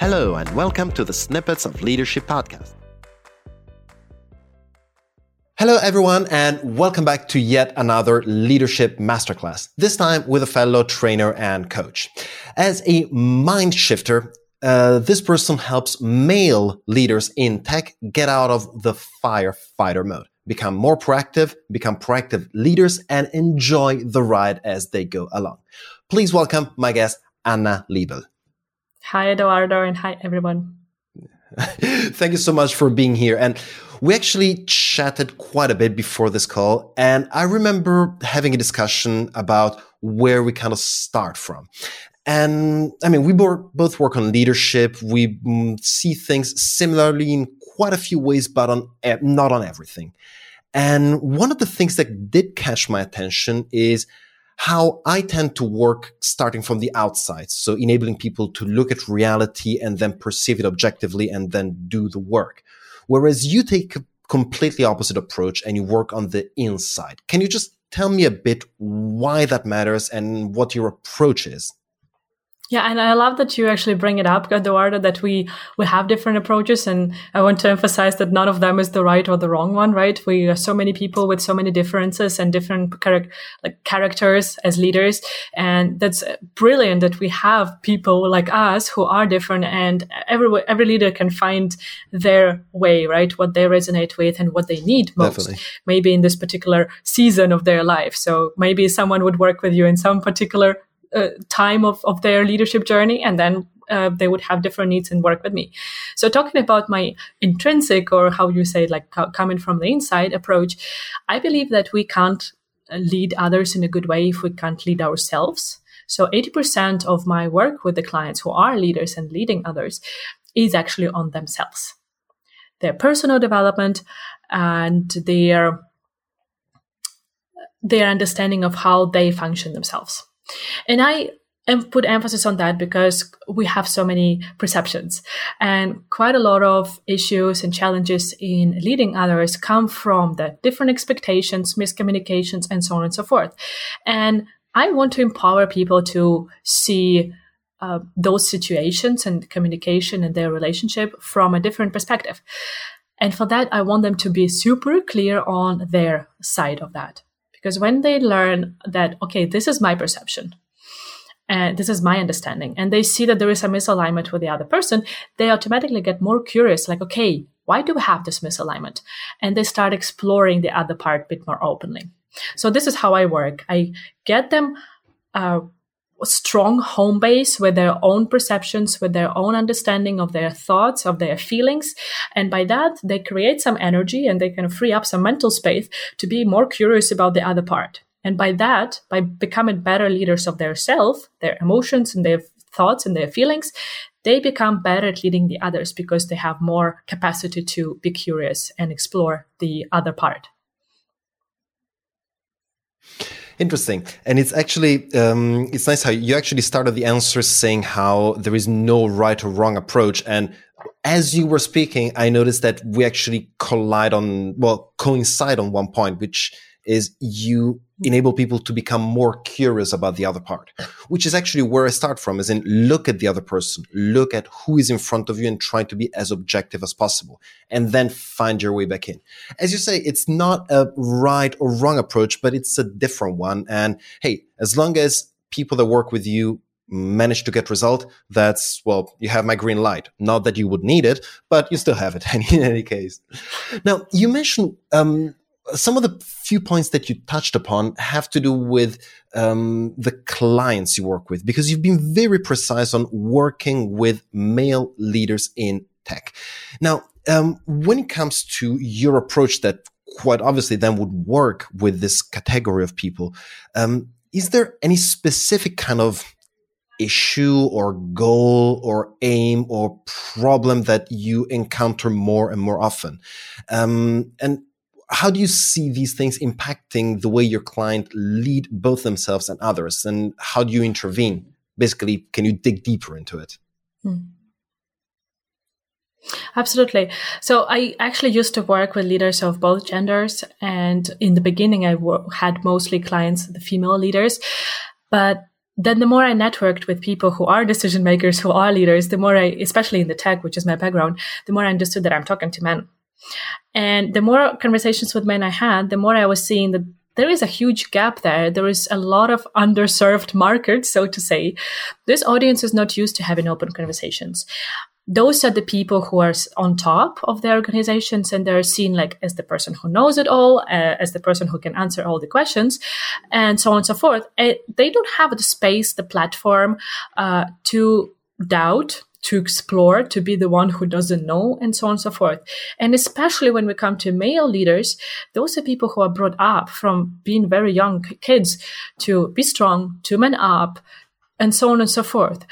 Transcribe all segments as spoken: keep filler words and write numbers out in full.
Hello and welcome to the Snippets of Leadership podcast. Hello everyone and welcome back to yet another leadership masterclass, this time with a fellow trainer and coach. As a mind shifter, uh, this person helps male leaders in tech get out of the firefighter mode, become more proactive, become proactive leaders, and enjoy the ride as they go along. Please welcome my guest, Anna Liebel. Hi, Eduardo, and hi, everyone. Thank you so much for being here. And we actually chatted quite a bit before this call. And I remember having a discussion about where we kind of start from. And I mean, we both work on leadership. We mm, see things similarly in quite a few ways, but on not on everything. And one of the things that did catch my attention is how I tend to work starting from the outside. So enabling people to look at reality and then perceive it objectively and then do the work. Whereas you take a completely opposite approach and you work on the inside. Can you just tell me a bit why that matters and what your approach is? Yeah, and I love that you actually bring it up, Eduardo, that we, we have different approaches. And I want to emphasize that none of them is the right or the wrong one, right? We are so many people with so many differences and different char- like characters as leaders. And that's brilliant that we have people like us who are different, and every, every leader can find their way, right? What they resonate with and what they need most, Definitely. Maybe in this particular season of their life. So maybe someone would work with you in some particular Uh, time of, of their leadership journey, and then uh, they would have different needs and work with me. So talking about my intrinsic, or how you say, like co- coming from the inside approach, I believe that we can't lead others in a good way if we can't lead ourselves. So eighty percent of my work with the clients who are leaders and leading others is actually on themselves, their personal development and their, their understanding of how they function themselves. And I put emphasis on that because we have so many perceptions, and quite a lot of issues and challenges in leading others come from the different expectations, miscommunications, and so on and so forth. And I want to empower people to see uh, those situations and communication and their relationship from a different perspective. And for that, I want them to be super clear on their side of that. Because when they learn that, okay, this is my perception, and this is my understanding, and they see that there is a misalignment with the other person, they automatically get more curious, like, okay, why do we have this misalignment? And they start exploring the other part a bit more openly. So this is how I work. I get them uh, a strong home base with their own perceptions, with their own understanding of their thoughts, of their feelings. And by that, they create some energy and they can free up some mental space to be more curious about the other part. And by that, by becoming better leaders of their self, their emotions and their thoughts and their feelings, they become better at leading the others because they have more capacity to be curious and explore the other part. Interesting. And it's actually, um, it's nice how you actually started the answer saying how there is no right or wrong approach. And as you were speaking, I noticed that we actually collide on, well, coincide on one point, which is you enable people to become more curious about the other part, which is actually where I start from, is in look at the other person, look at who is in front of you and try to be as objective as possible, and then find your way back in. As you say, it's not a right or wrong approach, but it's a different one. And hey, as long as people that work with you manage to get result, that's, well, you have my green light. Not that you would need it, but you still have it in any case. Now, you mentioned, um, some of the few points that you touched upon have to do with um, the clients you work with, because you've been very precise on working with male leaders in tech. Now, um, when it comes to your approach that quite obviously then would work with this category of people, um, is there any specific kind of issue or goal or aim or problem that you encounter more and more often? Um, and how do you see these things impacting the way your client lead both themselves and others? And how do you intervene? Basically, can you dig deeper into it? Hmm. Absolutely. So I actually used to work with leaders of both genders. And in the beginning, I w- had mostly clients, the female leaders. But then the more I networked with people who are decision makers, who are leaders, the more I, especially in the tech, which is my background, the more I understood that I'm talking to men. And the more conversations with men I had, the more I was seeing that there is a huge gap there. There is a lot of underserved market, so to say. This audience is not used to having open conversations. Those are the people who are on top of their organizations, and they're seen like as the person who knows it all, uh, as the person who can answer all the questions, and so on and so forth. Uh, they don't have the space, the platform uh, to doubt, to explore, to be the one who doesn't know, and so on and so forth. And especially when we come to male leaders, those are people who are brought up from being very young kids to be strong, to man up, and so on and so forth.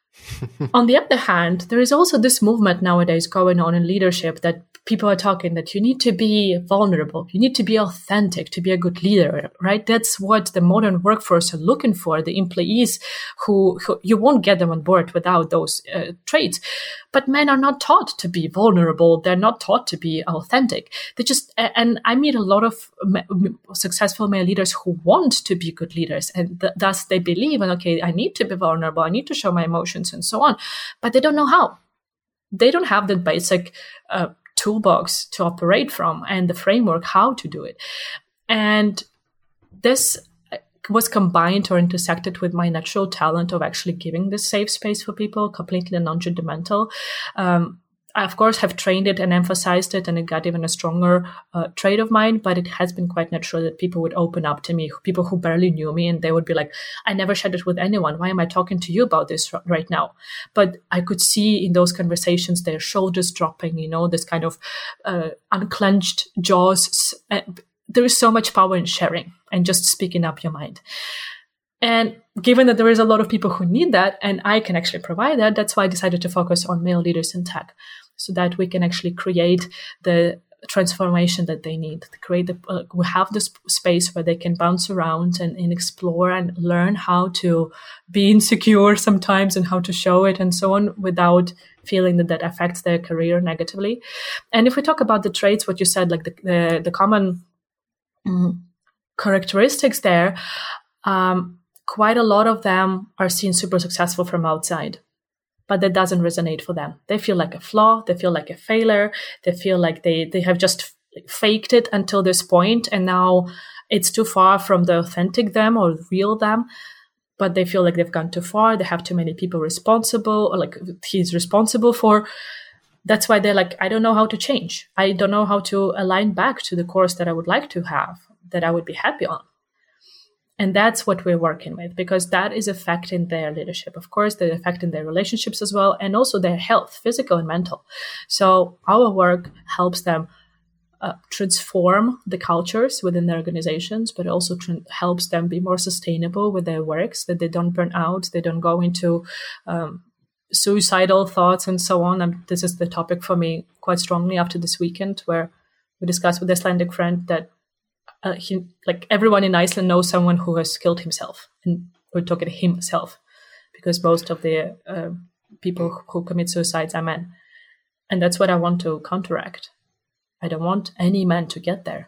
On the other hand, there is also this movement nowadays going on in leadership that people are talking that you need to be vulnerable, you need to be authentic to be a good leader, right? That's what the modern workforce are looking for, the employees who, who you won't get them on board without those uh, traits. But men are not taught to be vulnerable. They're not taught to be authentic. They just, and I meet a lot of successful male leaders who want to be good leaders. And th- thus they believe, and okay, I need to be vulnerable. I need to show my emotions and so on, but they don't know how. They don't have the basic uh, toolbox to operate from and the framework how to do it. And this was combined or intersected with my natural talent of actually giving this safe space for people, completely non-judgmental. Um, I, of course, have trained it and emphasized it, and it got even a stronger uh, trait of mine, but it has been quite natural that people would open up to me, people who barely knew me, and they would be like, I never shared it with anyone. Why am I talking to you about this r- right now? But I could see in those conversations their shoulders dropping, you know, this kind of uh, unclenched jaws. Uh, there is so much power in sharing and just speaking up your mind. And given that there is a lot of people who need that, and I can actually provide that, that's why I decided to focus on male leaders in tech, so that we can actually create the transformation that they need, to create the, uh, we have this space where they can bounce around and, and explore and learn how to be insecure sometimes and how to show it and so on without feeling that that affects their career negatively. And if we talk about the traits, what you said, like the, the, the common um, characteristics there, um, quite a lot of them are seen super successful from outside, but that doesn't resonate for them. They feel like a flaw. They feel like a failure. They feel like they, they have just faked it until this point, and now it's too far from the authentic them or real them, but they feel like they've gone too far. They have too many people responsible, or like he's responsible for. That's why they're like, I don't know how to change. I don't know how to align back to the course that I would like to have, that I would be happy on. And that's what we're working with, because that is affecting their leadership. Of course, they're affecting their relationships as well, and also their health, physical and mental. So our work helps them uh, transform the cultures within their organizations, but also tr- helps them be more sustainable with their works, that they don't burn out, they don't go into um, suicidal thoughts and so on. And this is the topic for me quite strongly after this weekend, where we discussed with the Icelandic friend that Uh, he, like everyone in Iceland knows someone who has killed himself, and we're talking himself, because most of the uh, people who commit suicides are men. And that's what I want to counteract. I don't want any man to get there.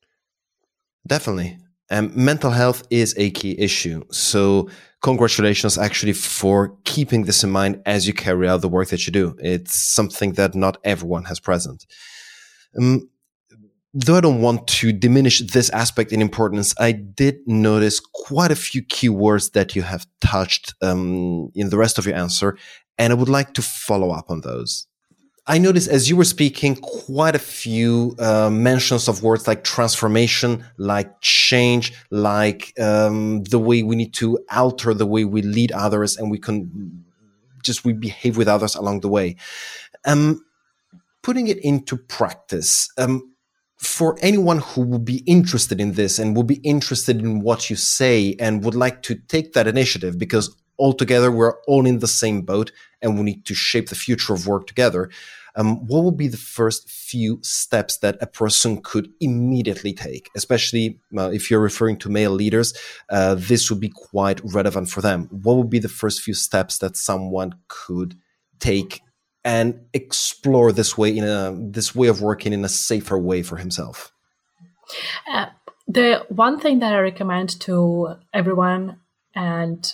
Definitely. Um, mental health is a key issue. So congratulations actually for keeping this in mind as you carry out the work that you do. It's something that not everyone has present. Um, Though I don't want to diminish this aspect in importance, I did notice quite a few keywords that you have touched um, in the rest of your answer, and I would like to follow up on those. I noticed as you were speaking quite a few uh, mentions of words like transformation, like change, like um, the way we need to alter the way we lead others, and we can just we behave with others along the way. Um, putting it into practice. Um, For anyone who would be interested in this and would be interested in what you say and would like to take that initiative, because altogether we're all in the same boat and we need to shape the future of work together, um, what would be the first few steps that a person could immediately take? Especially uh, if you're referring to male leaders, uh, this would be quite relevant for them. What would be the first few steps that someone could take and explore this way in a this way of working in a safer way for himself? Uh, the one thing that I recommend to everyone, and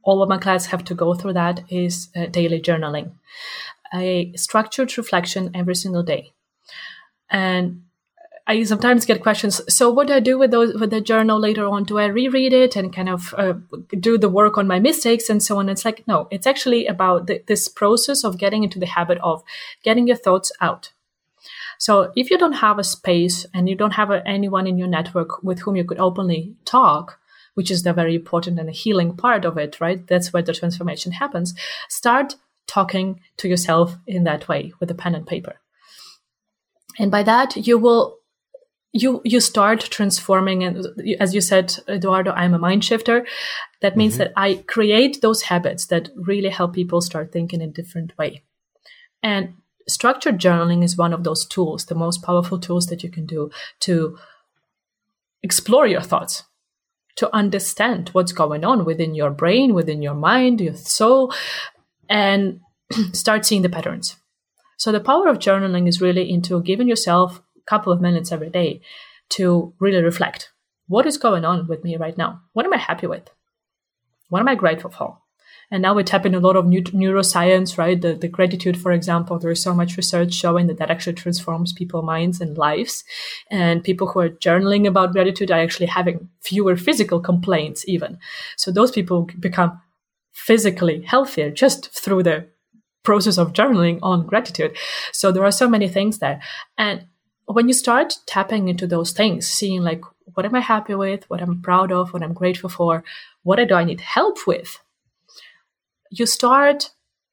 all of my clients have to go through that is uh, daily journaling, a structured reflection every single day. And I sometimes get questions. So what do I do with those, with the journal later on? Do I reread it and kind of uh, do the work on my mistakes and so on? It's like, no, it's actually about the, this process of getting into the habit of getting your thoughts out. So if you don't have a space and you don't have a, anyone in your network with whom you could openly talk, which is the very important and healing part of it, right? That's where the transformation happens. Start talking to yourself in that way with a pen and paper. And by that, you will You you start transforming, and as you said, Eduardo, I'm a mind shifter. That means mm-hmm. that I create those habits that really help people start thinking in a different way. And structured journaling is one of those tools, the most powerful tools that you can do to explore your thoughts, to understand what's going on within your brain, within your mind, your soul, and start seeing the patterns. So the power of journaling is really into giving yourself couple of minutes every day to really reflect. What is going on with me right now? What am I happy with? What am I grateful for? And now we tap in a lot of new, neuroscience, right? The, the gratitude, for example, there is so much research showing that that actually transforms people's minds and lives. And people who are journaling about gratitude are actually having fewer physical complaints even. So those people become physically healthier just through the process of journaling on gratitude. So there are so many things there. And when you start tapping into those things, seeing like, what am I happy with? What I'm proud of? What I'm grateful for? What do I need help with? You start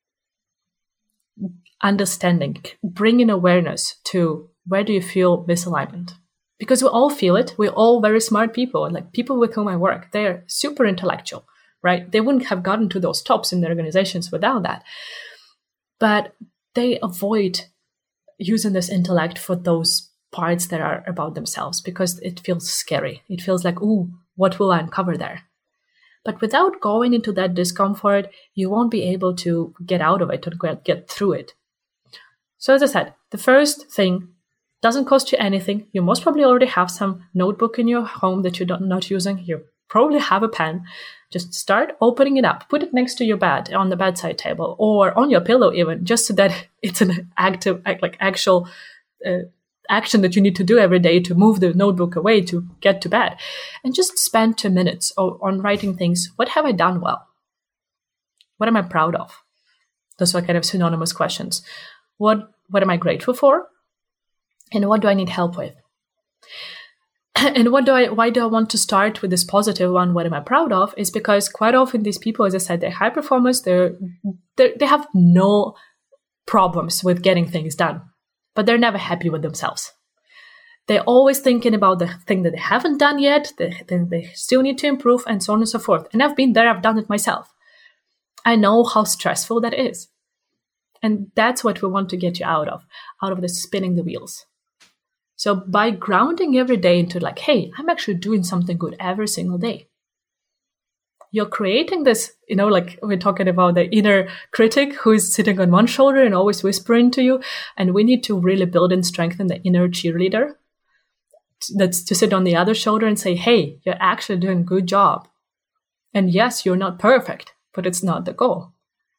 understanding, bringing awareness to where do you feel misalignment? Because we all feel it. We're all very smart people. And like people with whom I work, they're super intellectual, right? They wouldn't have gotten to those tops in their organizations without that. But they avoid using this intellect for those parts that are about themselves because it feels scary. It feels like, ooh, what will I uncover there? But without going into that discomfort, you won't be able to get out of it or get through it. So as I said, the first thing doesn't cost you anything. You most probably already have some notebook in your home that you're not using. You probably have a pen. Just start opening it up. Put it next to your bed, on the bedside table, or on your pillow even, just so that it's an active, like actual uh, action that you need to do every day to move the notebook away to get to bed. And just spend two minutes on writing things. What have I done well? What am I proud of? Those are kind of synonymous questions. What, what am I grateful for? And what do I need help with? And what do I? Why do I want to start with this positive one? What am I proud of? Is because quite often these people, as I said, they're high performers. They're, they're they have no problems with getting things done, but they're never happy with themselves. They're always thinking about the thing that they haven't done yet, the thing they still need to improve, and so on and so forth. And I've been there. I've done it myself. I know how stressful that is, and that's what we want to get you out of, out of the spinning the wheels. So by grounding every day into like, hey, I'm actually doing something good every single day. You're creating this, you know, like we're talking about the inner critic who is sitting on one shoulder and always whispering to you. And we need to really build and strengthen the inner cheerleader that's to sit on the other shoulder and say, hey, you're actually doing a good job. And yes, you're not perfect, but it's not the goal.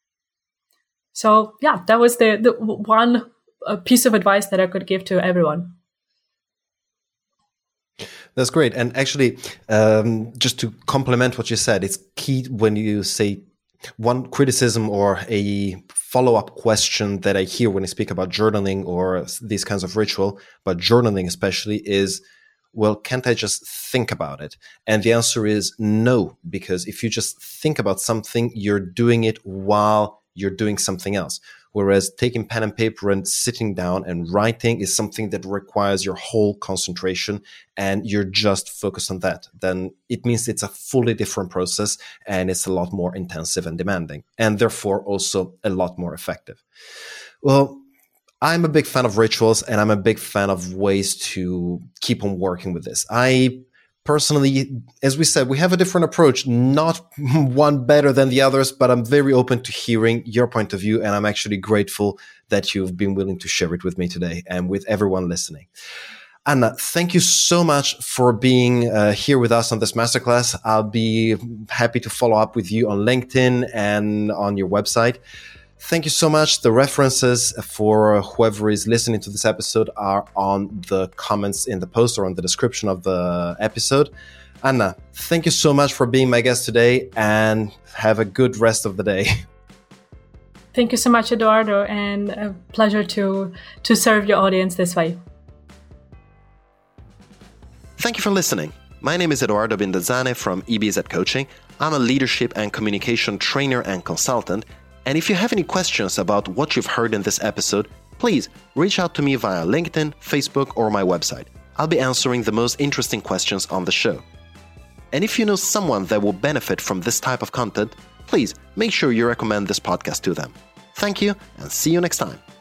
So yeah, that was the, the one piece of advice that I could give to everyone. That's great. And actually, um, just to complement what you said, it's key when you say one criticism or a follow-up question that I hear when I speak about journaling or these kinds of ritual, but journaling especially is, well, can't I just think about it? And the answer is no, because if you just think about something, you're doing it while you're doing something else. Whereas taking pen and paper and sitting down and writing is something that requires your whole concentration and you're just focused on that. Then it means it's a fully different process and it's a lot more intensive and demanding, and therefore also a lot more effective. Well, I'm a big fan of rituals and I'm a big fan of ways to keep on working with this. I Personally, as we said, we have a different approach, not one better than the others, but I'm very open to hearing your point of view. And I'm actually grateful that you've been willing to share it with me today and with everyone listening. Anna, thank you so much for being uh, here with us on this masterclass. I'll be happy to follow up with you on LinkedIn and on your website. Thank you so much. The references for whoever is listening to this episode are on the comments in the post or on the description of the episode. Anna, thank you so much for being my guest today, and have a good rest of the day. Thank you so much, Eduardo, and a pleasure to, to serve your audience this way. Thank you for listening. My name is Eduardo Bindazzane from E B Z Coaching. I'm a leadership and communication trainer and consultant. And if you have any questions about what you've heard in this episode, please reach out to me via LinkedIn, Facebook, or my website. I'll be answering the most interesting questions on the show. And if you know someone that will benefit from this type of content, please make sure you recommend this podcast to them. Thank you, and see you next time.